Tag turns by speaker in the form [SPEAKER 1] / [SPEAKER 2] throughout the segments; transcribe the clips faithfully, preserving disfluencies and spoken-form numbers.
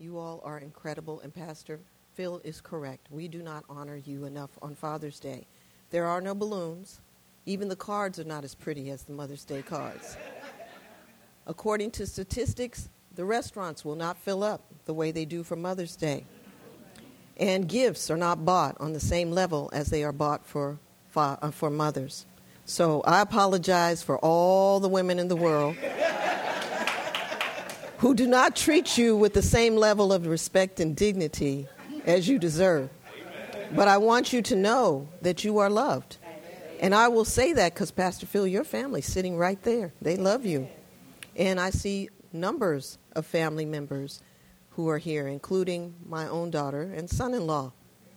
[SPEAKER 1] You all are incredible, and Pastor Phil is correct. We do not honor you enough on Father's Day. There are no balloons. Even the cards are not as pretty as the Mother's Day cards. According to statistics, the restaurants will not fill up the way they do for Mother's Day. And gifts are not bought on the same level as they are bought for, fa- uh, for mothers. So I apologize for all the women in the world who do not treat you with the same level of respect and dignity as you deserve. But I want you to know that you are loved. And I will say that because, Pastor Phil, your family's sitting right there. They love you. And I see numbers of family members who are here, including my own daughter and son-in-law.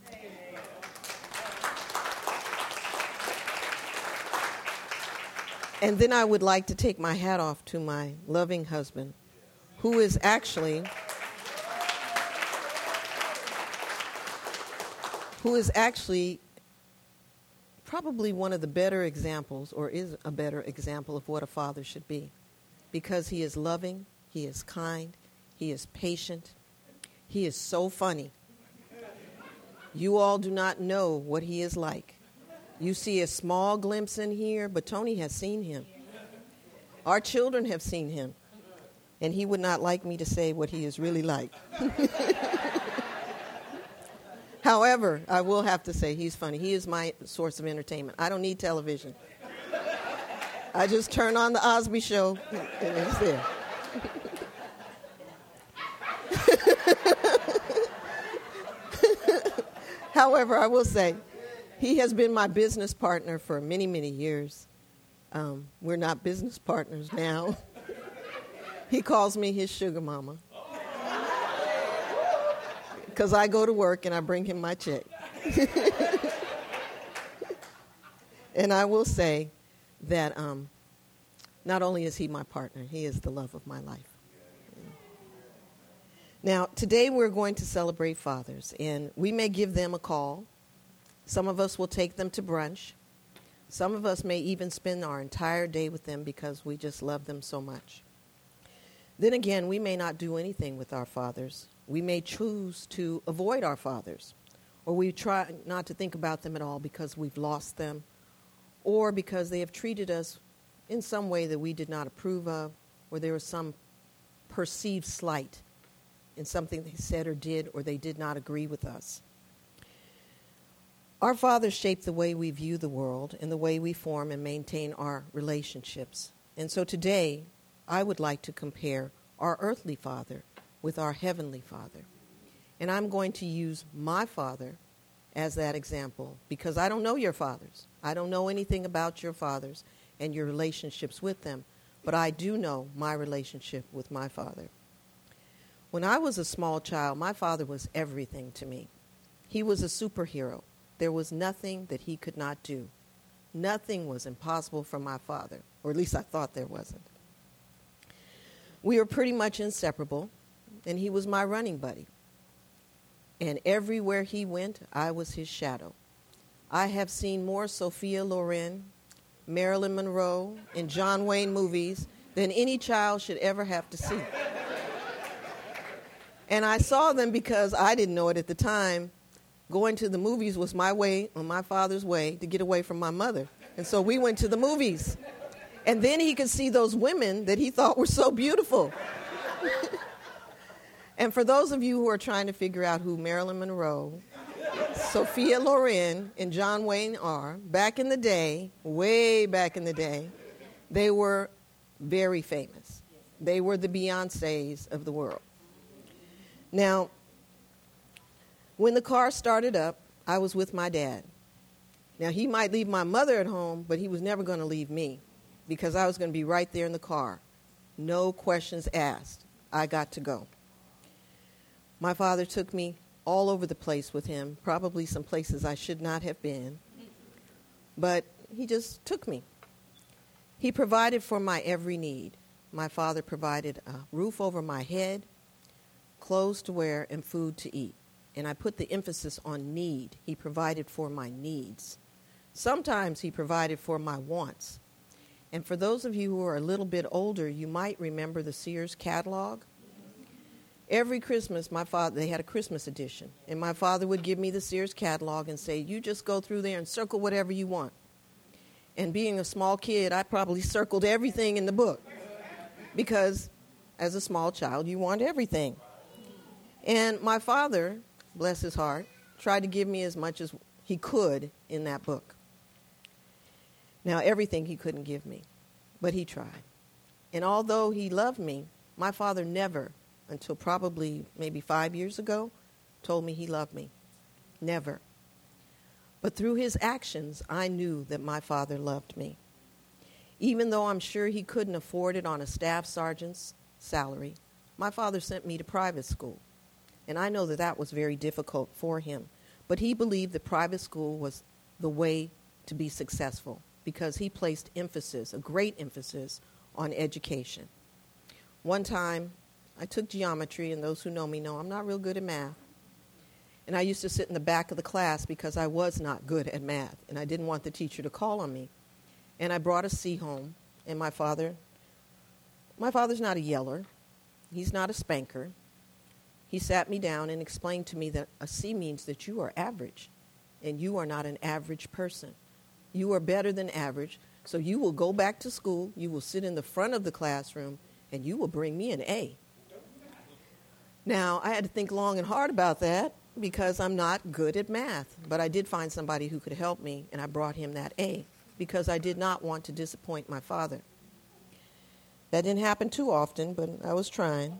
[SPEAKER 1] And then I would like to take my hat off to my loving husband, who is actually who is actually probably one of the better examples, or is a better example of what a father should be, because he is loving, he is kind, he is patient, he is so funny. You all do not know what he is like. You see a small glimpse in here, but Tony has seen him. Our children have seen him. And he would not like me to say what he is really like. However, I will have to say he's funny. He is my source of entertainment. I don't need television. I just turn on the Osby Show, and it's there. However, I will say, he has been my business partner for many, many years. Um, we're not business partners now. He calls me his sugar mama. Because I go to work and I bring him my check. And I will say that um, not only is he my partner, he is the love of my life. Now, today we're going to celebrate fathers, and we may give them a call. Some of us will take them to brunch. Some of us may even spend our entire day with them because we just love them so much. Then again, we may not do anything with our fathers. We may choose to avoid our fathers, or we try not to think about them at all because we've lost them, or because they have treated us in some way that we did not approve of, or there was some perceived slight in something they said or did, or they did not agree with us. Our fathers shape the way we view the world and the way we form and maintain our relationships. And so today, I would like to compare our earthly father with our heavenly Father. And I'm going to use my father as that example because I don't know your fathers. I don't know anything about your fathers and your relationships with them, but I do know my relationship with my father. When I was a small child, my father was everything to me. He was a superhero. There was nothing that he could not do. Nothing was impossible for my father, or at least I thought there wasn't. We were pretty much inseparable, and he was my running buddy. And everywhere he went, I was his shadow. I have seen more Sophia Loren, Marilyn Monroe, and John Wayne movies than any child should ever have to see. And I saw them because I didn't know it at the time. Going to the movies was my way, or my father's way, to get away from my mother. And so we went to the movies. And then he could see those women that he thought were so beautiful. And for those of you who are trying to figure out who Marilyn Monroe, Sophia Loren, and John Wayne are, back in the day, way back in the day, they were very famous. They were the Beyoncés of the world. Now, when the car started up, I was with my dad. Now, he might leave my mother at home, but he was never going to leave me because I was going to be right there in the car. No questions asked. I got to go. My father took me all over the place with him, probably some places I should not have been, but he just took me. He provided for my every need. My father provided a roof over my head, clothes to wear, and food to eat. And I put the emphasis on need. He provided for my needs. Sometimes he provided for my wants. And for those of you who are a little bit older, you might remember the Sears catalog. Every Christmas, my father, they had a Christmas edition, and my father would give me the Sears catalog and say, you just go through there and circle whatever you want. And being a small kid, I probably circled everything in the book because as a small child, you want everything. And my father, bless his heart, tried to give me as much as he could in that book. Now, everything he couldn't give me, but he tried. And although he loved me, my father never, until probably maybe five years ago, told me he loved me. Never. But through his actions, I knew that my father loved me. Even though I'm sure he couldn't afford it on a staff sergeant's salary, my father sent me to private school. And I know that that was very difficult for him. But he believed that private school was the way to be successful because he placed emphasis, a great emphasis, on education. One time, I took geometry, and those who know me know I'm not real good at math. And I used to sit in the back of the class because I was not good at math, and I didn't want the teacher to call on me. And I brought a C home, and my father, my father's not a yeller. He's not a spanker. He sat me down and explained to me that a C means that you are average, and you are not an average person. You are better than average, so you will go back to school, you will sit in the front of the classroom, and you will bring me an A. Now, I had to think long and hard about that because I'm not good at math, but I did find somebody who could help me, and I brought him that A because I did not want to disappoint my father. That didn't happen too often, but I was trying.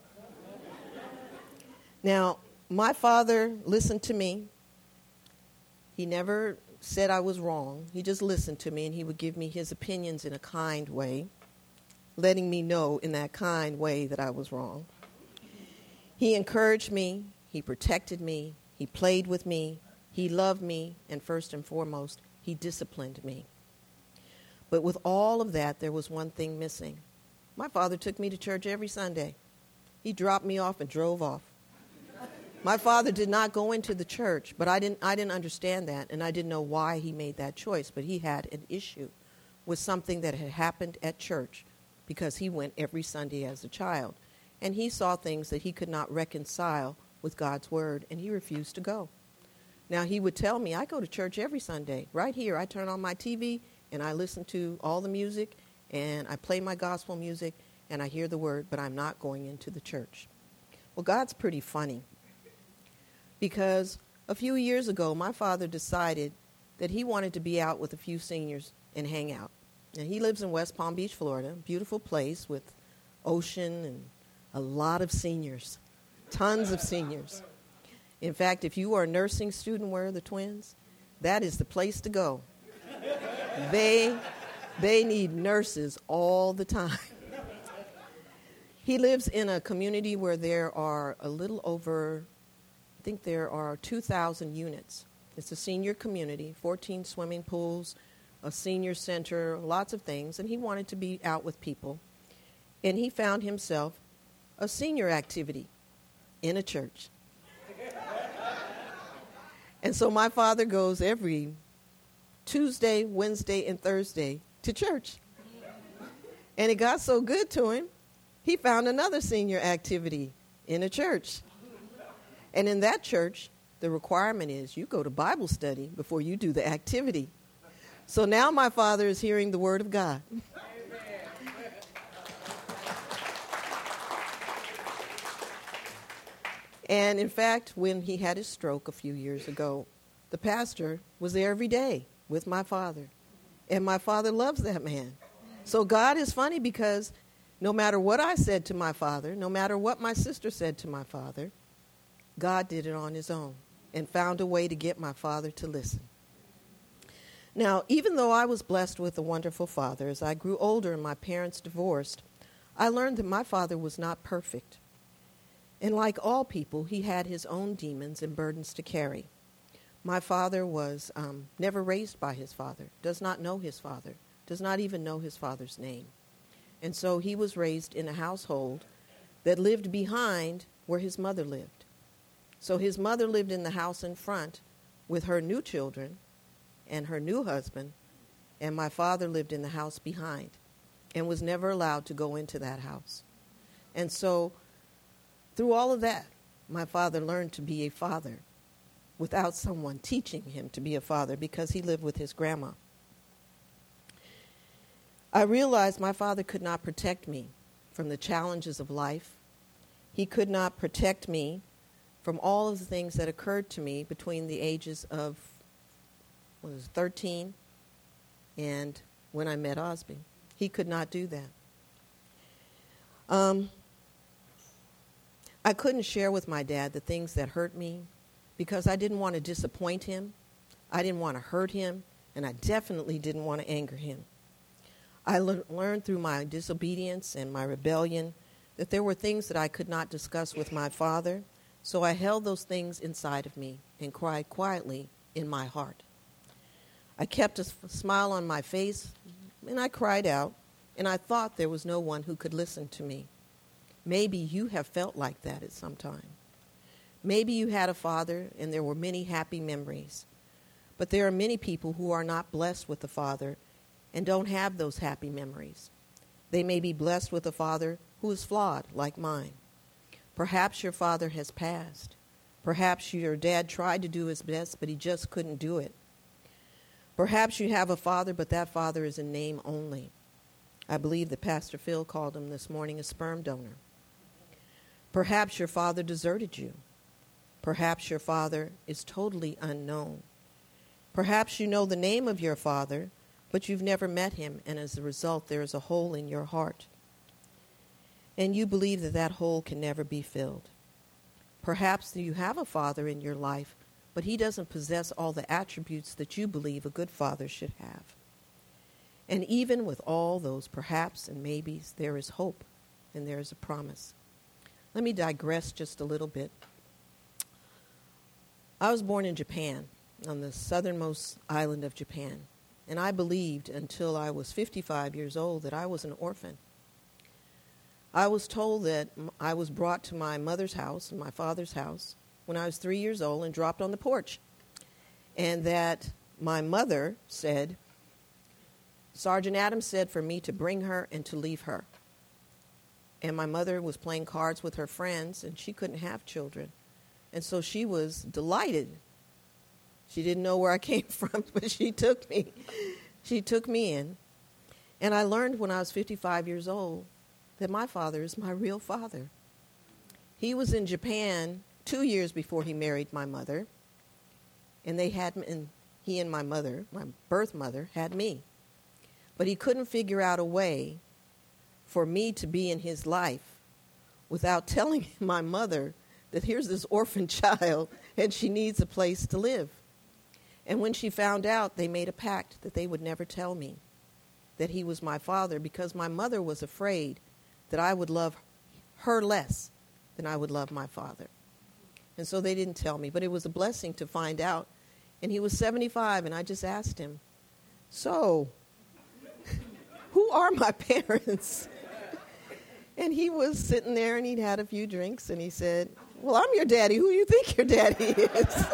[SPEAKER 1] Now, my father listened to me. He never said I was wrong. He just listened to me, and he would give me his opinions in a kind way, letting me know in that kind way that I was wrong. He encouraged me, he protected me, he played with me, he loved me, and first and foremost, he disciplined me. But with all of that, there was one thing missing. My father took me to church every Sunday. He dropped me off and drove off. My father did not go into the church, but I didn't, I didn't understand that, and I didn't know why he made that choice, but he had an issue with something that had happened at church because he went every Sunday as a child. And he saw things that he could not reconcile with God's word, and he refused to go. Now, he would tell me, I go to church every Sunday. Right here, I turn on my T V, and I listen to all the music, and I play my gospel music, and I hear the word, but I'm not going into the church. Well, God's pretty funny, because a few years ago, my father decided that he wanted to be out with a few seniors and hang out. Now, he lives in West Palm Beach, Florida, beautiful place with ocean and a lot of seniors, tons of seniors. In fact, if you are a nursing student, where are the twins? That is the place to go. They, they need nurses all the time. He lives in a community where there are a little over, I think there are two thousand units. It's a senior community, fourteen swimming pools, a senior center, lots of things. And he wanted to be out with people. And he found himself a senior activity in a church. And so my father goes every Tuesday, Wednesday, and Thursday to church. And it got so good to him, he found another senior activity in a church. And in that church, the requirement is you go to Bible study before you do the activity. So now my father is hearing the word of God. And in fact, when he had his stroke a few years ago, the pastor was there every day with my father. And my father loves that man. So God is funny because no matter what I said to my father, no matter what my sister said to my father, God did it on his own and found a way to get my father to listen. Now, even though I was blessed with a wonderful father, as I grew older and my parents divorced, I learned that my father was not perfect. And like all people, he had his own demons and burdens to carry. My father was um, never raised by his father, does not know his father, does not even know his father's name. And so he was raised in a household that lived behind where his mother lived. So his mother lived in the house in front with her new children and her new husband, and my father lived in the house behind and was never allowed to go into that house. And so Through all of that, my father learned to be a father without someone teaching him to be a father because he lived with his grandma. I realized my father could not protect me from the challenges of life. He could not protect me from all of the things that occurred to me between the ages of what was it, thirteen and when I met Osby. He could not do that. Um, I couldn't share with my dad the things that hurt me because I didn't want to disappoint him. I didn't want to hurt him, and I definitely didn't want to anger him. I le- learned through my disobedience and my rebellion that there were things that I could not discuss with my father, so I held those things inside of me and cried quietly in my heart. I kept a s- smile on my face, and I cried out, and I thought there was no one who could listen to me. Maybe you have felt like that at some time. Maybe you had a father, and there were many happy memories. But there are many people who are not blessed with a father and don't have those happy memories. They may be blessed with a father who is flawed, like mine. Perhaps your father has passed. Perhaps your dad tried to do his best, but he just couldn't do it. Perhaps you have a father, but that father is in name only. I believe that Pastor Phil called him this morning a sperm donor. Perhaps your father deserted you. Perhaps your father is totally unknown. Perhaps you know the name of your father, but you've never met him, and as a result, there is a hole in your heart. And you believe that that hole can never be filled. Perhaps you have a father in your life, but he doesn't possess all the attributes that you believe a good father should have. And even with all those perhaps and maybes, there is hope and there is a promise. Let me digress just a little bit. I was born in Japan, on the southernmost island of Japan, and I believed until I was fifty-five years old that I was an orphan. I was told that I was brought to my mother's house and my father's house when I was three years old and dropped on the porch, and that my mother said, Sergeant Adams said for me to bring her and to leave her. And my mother was playing cards with her friends, and she couldn't have children. And so she was delighted. She didn't know where I came from, but she took me. She took me in. And I learned when I was fifty-five years old that my father is my real father. He was in Japan two years before he married my mother. And they had, and he and my mother, my birth mother, had me. But he couldn't figure out a way for me to be in his life without telling my mother that here's this orphan child and she needs a place to live. And when she found out, they made a pact that they would never tell me that he was my father because my mother was afraid that I would love her less than I would love my father. And so they didn't tell me, but it was a blessing to find out. And he was seventy-five, and I just asked him, so, who are my parents? And he was sitting there, and he'd had a few drinks, and he said, well, I'm your daddy. Who do you think your daddy is?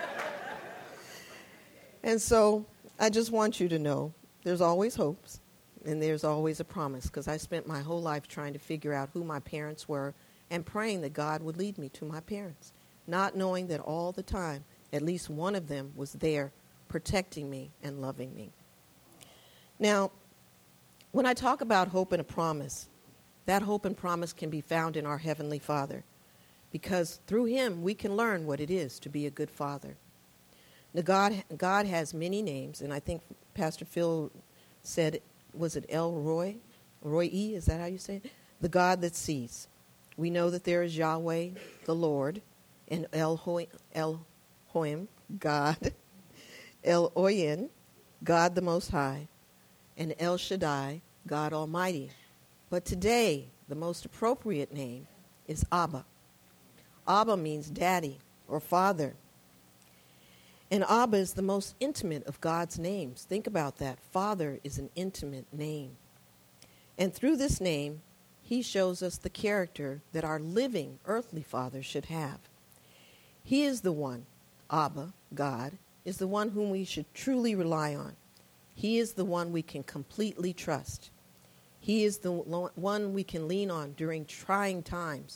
[SPEAKER 1] And so I just want you to know there's always hopes, and there's always a promise, because I spent my whole life trying to figure out who my parents were and praying that God would lead me to my parents, not knowing that all the time at least one of them was there protecting me and loving me. Now, when I talk about hope and a promise, that hope and promise can be found in our Heavenly Father, because through him we can learn what it is to be a good father. Now, God, God has many names, and I think Pastor Phil said, was it El Roy? Roy E, is that how you say it? The God that sees. We know that there is Yahweh, the Lord, and El Hoy, El Hoim, God, El Oyen, God the Most High, and El Shaddai, God Almighty. But today, the most appropriate name is Abba. Abba means daddy or father. And Abba is the most intimate of God's names. Think about that. Father is an intimate name. And through this name, he shows us the character that our living earthly father should have. He is the one, Abba, God, is the one whom we should truly rely on. He is the one we can completely trust. He is the one we can lean on during trying times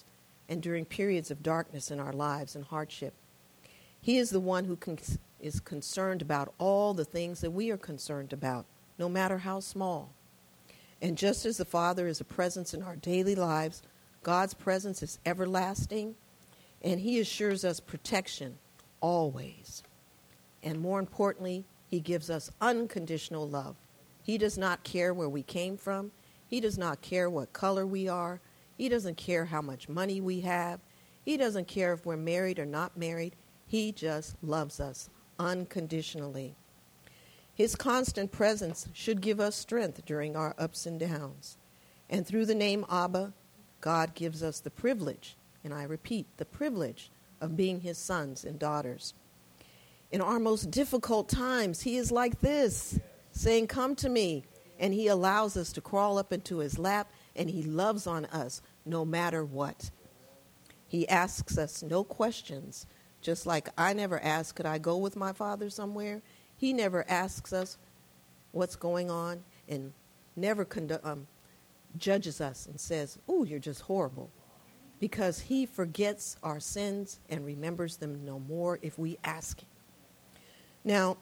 [SPEAKER 1] and during periods of darkness in our lives and hardship. He is the one who con- is concerned about all the things that we are concerned about, no matter how small. And just as the Father is a presence in our daily lives, God's presence is everlasting, and he assures us protection always. And more importantly, he gives us unconditional love. He does not care where we came from. He does not care what color we are. He doesn't care how much money we have. He doesn't care if we're married or not married. He just loves us unconditionally. His constant presence should give us strength during our ups and downs. And through the name Abba, God gives us the privilege, and I repeat, the privilege of being his sons and daughters. In our most difficult times, he is like this, saying, "Come to me." And he allows us to crawl up into his lap, and he loves on us no matter what. He asks us no questions, just like I never asked, could I go with my father somewhere? He never asks us what's going on, and never condu- um, judges us and says, "Ooh, you're just horrible," because he forgets our sins and remembers them no more if we ask him. Now,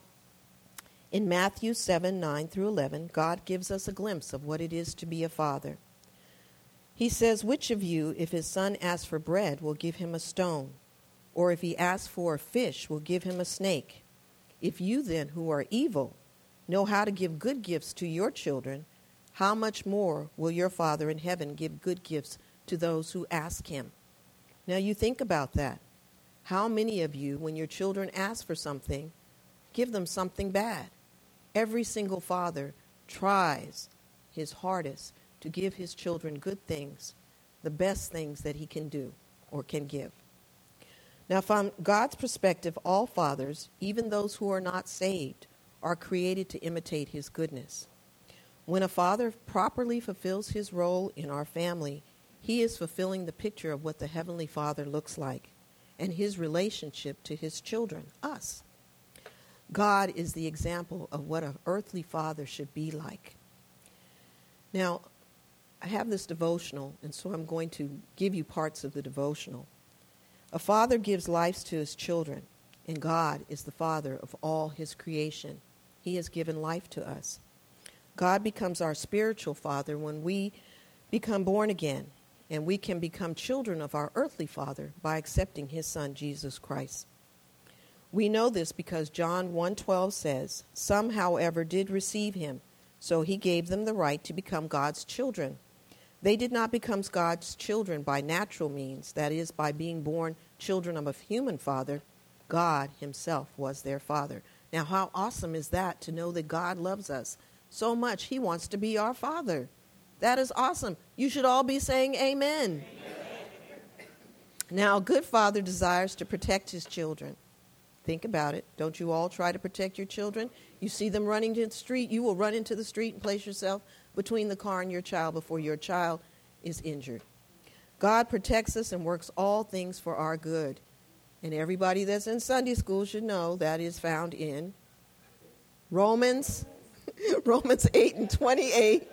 [SPEAKER 1] in Matthew seven, nine through eleven, God gives us a glimpse of what it is to be a father. He says, "Which of you, if his son asks for bread, will give him a stone? Or if he asks for a fish, will give him a snake? If you then, who are evil, know how to give good gifts to your children, how much more will your Father in heaven give good gifts to those who ask him?" Now you think about that. How many of you, when your children ask for something, give them something bad? Every single father tries his hardest to give his children good things, the best things that he can do or can give. Now, from God's perspective, all fathers, even those who are not saved, are created to imitate his goodness. When a father properly fulfills his role in our family, he is fulfilling the picture of what the Heavenly Father looks like and his relationship to his children, us. God is the example of what an earthly father should be like. Now, I have this devotional, and so I'm going to give you parts of the devotional. A father gives life to his children, and God is the father of all his creation. He has given life to us. God becomes our spiritual father when we become born again, and we can become children of our earthly father by accepting his son, Jesus Christ. We know this because John one twelve says, "Some, however, did receive him, so he gave them the right to become God's children. They did not become God's children by natural means, that is, by being born children of a human father. God himself was their father." Now, how awesome is that, to know that God loves us so much he wants to be our father? That is awesome. You should all be saying amen. Amen. Now, a good father desires to protect his children. Think about it. Don't you all try to protect your children? You see them running to the street, you will run into the street and place yourself between the car and your child before your child is injured. God protects us and works all things for our good. And everybody that's in Sunday school should know that is found in Romans, Romans eight and twenty-eight.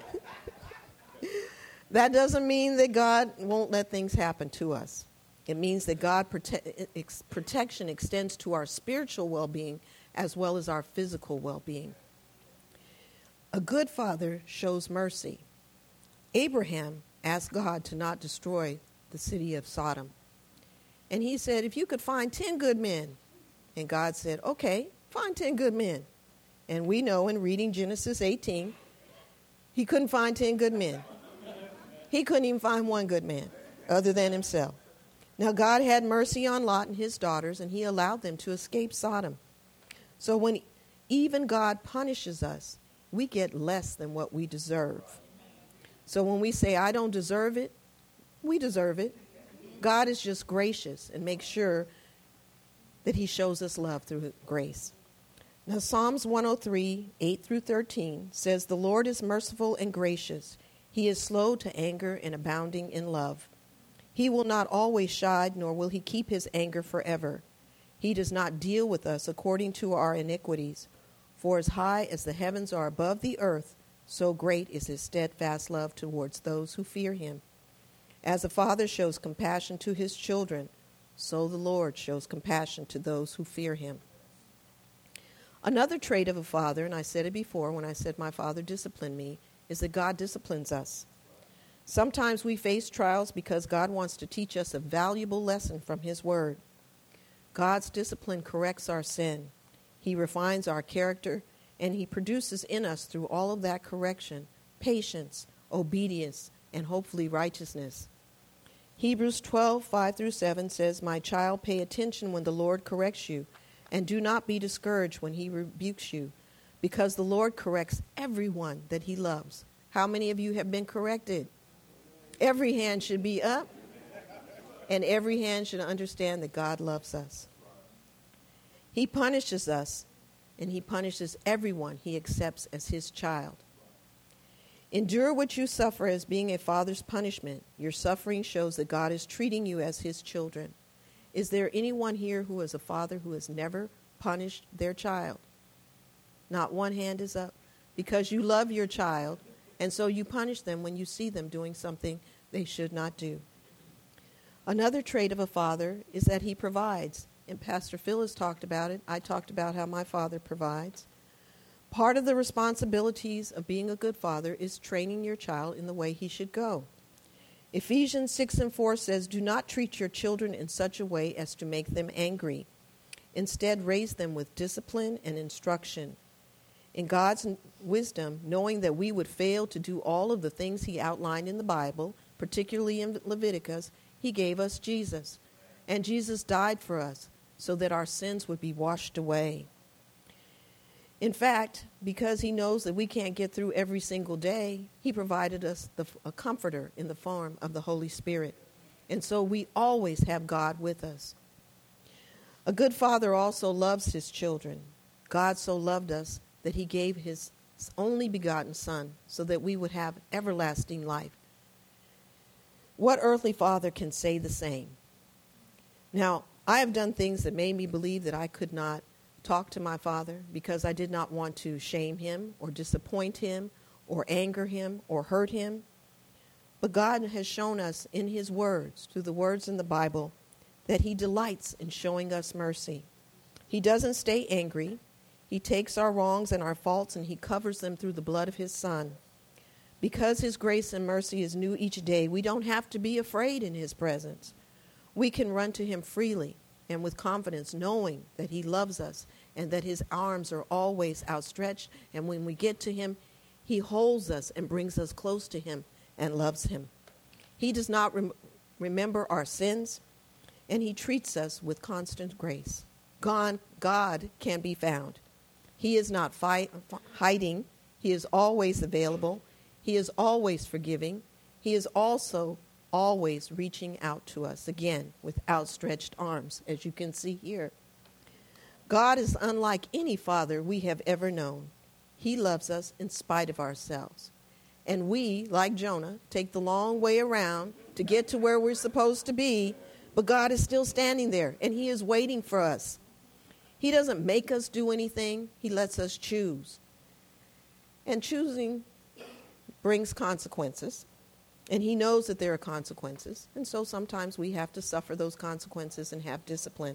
[SPEAKER 1] That doesn't mean that God won't let things happen to us. It means that God's prote- ex- protection extends to our spiritual well-being as well as our physical well-being. A good father shows mercy. Abraham asked God to not destroy the city of Sodom. And he said, "If you could find ten good men." And God said, "Okay, find ten good men." And we know in reading Genesis eighteen, he couldn't find ten good men. He couldn't even find one good man other than himself. Now, God had mercy on Lot and his daughters, and he allowed them to escape Sodom. So when even God punishes us, we get less than what we deserve. So when we say, "I don't deserve it," we deserve it. God is just gracious and makes sure that he shows us love through grace. Now, Psalms one oh three, eight through thirteen says, "The Lord is merciful and gracious. He is slow to anger and abounding in love. He will not always chide, nor will he keep his anger forever. He does not deal with us according to our iniquities. For as high as the heavens are above the earth, so great is his steadfast love towards those who fear him. As a father shows compassion to his children, so the Lord shows compassion to those who fear him. Another trait of a father, and I said it before when I said my father disciplined me, is that God disciplines us. Sometimes we face trials because God wants to teach us a valuable lesson from his word. God's discipline corrects our sin. He refines our character, and he produces in us through all of that correction patience, obedience, and hopefully righteousness. Hebrews twelve, five through seven says, "My child, pay attention when the Lord corrects you, and do not be discouraged when he rebukes you, because the Lord corrects everyone that he loves." How many of you have been corrected? Every hand should be up, and every hand should understand that God loves us. He punishes us, and he punishes everyone he accepts as his child. Endure what you suffer as being a father's punishment. Your suffering shows that God is treating you as his children. Is there anyone here who is a father who has never punished their child? Not one hand is up. Because you love your child, and so you punish them when you see them doing something they should not do. Another trait of a father is that he provides. And Pastor Phil has talked about it. I talked about how my father provides. Part of the responsibilities of being a good father is training your child in the way he should go. Ephesians six and four says, "Do not treat your children in such a way as to make them angry. Instead, raise them with discipline and instruction. In God's wisdom, knowing that we would fail to do all of the things he outlined in the Bible, particularly in Leviticus, he gave us Jesus. And Jesus died for us so that our sins would be washed away. In fact, because he knows that we can't get through every single day, he provided us the, a comforter in the form of the Holy Spirit. And so we always have God with us. A good father also loves his children. God so loved us that he gave his only begotten Son so that we would have everlasting life. What earthly father can say the same? Now, I have done things that made me believe that I could not talk to my father because I did not want to shame him or disappoint him or anger him or hurt him. But God has shown us in his words, through the words in the Bible, that he delights in showing us mercy. He doesn't stay angry. He takes our wrongs and our faults and he covers them through the blood of his Son. Because his grace and mercy is new each day, we don't have to be afraid in his presence. We can run to him freely and with confidence, knowing that he loves us and that his arms are always outstretched. And when we get to him, he holds us and brings us close to him and loves him. He does not rem- remember our sins, and he treats us with constant grace. God, God can be found. He is not fi- hiding. He is always available. He is always forgiving. He is also always reaching out to us, again, with outstretched arms, as you can see here. God is unlike any father we have ever known. He loves us in spite of ourselves. And we, like Jonah, take the long way around to get to where we're supposed to be, but God is still standing there, and he is waiting for us. He doesn't make us do anything. He lets us choose. And choosing brings consequences. And he knows that there are consequences. And so sometimes we have to suffer those consequences and have discipline.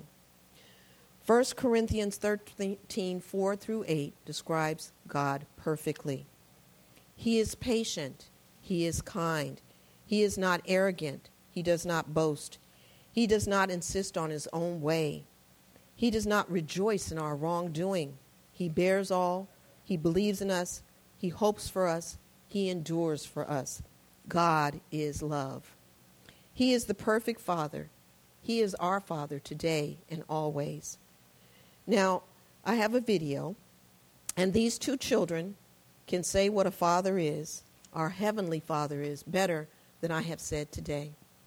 [SPEAKER 1] First Corinthians thirteen, four through eight describes God perfectly. He is patient. He is kind. He is not arrogant. He does not boast. He does not insist on his own way. He does not rejoice in our wrongdoing. He bears all. He believes in us. He hopes for us. He endures for us. God is love. He is the perfect Father. He is our Father today and always. Now, I have a video, and these two children can say what a father is, our Heavenly Father is, better than I have said today.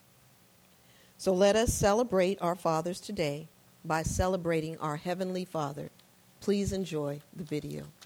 [SPEAKER 1] So let us celebrate our fathers today by celebrating our Heavenly Father. Please enjoy the video.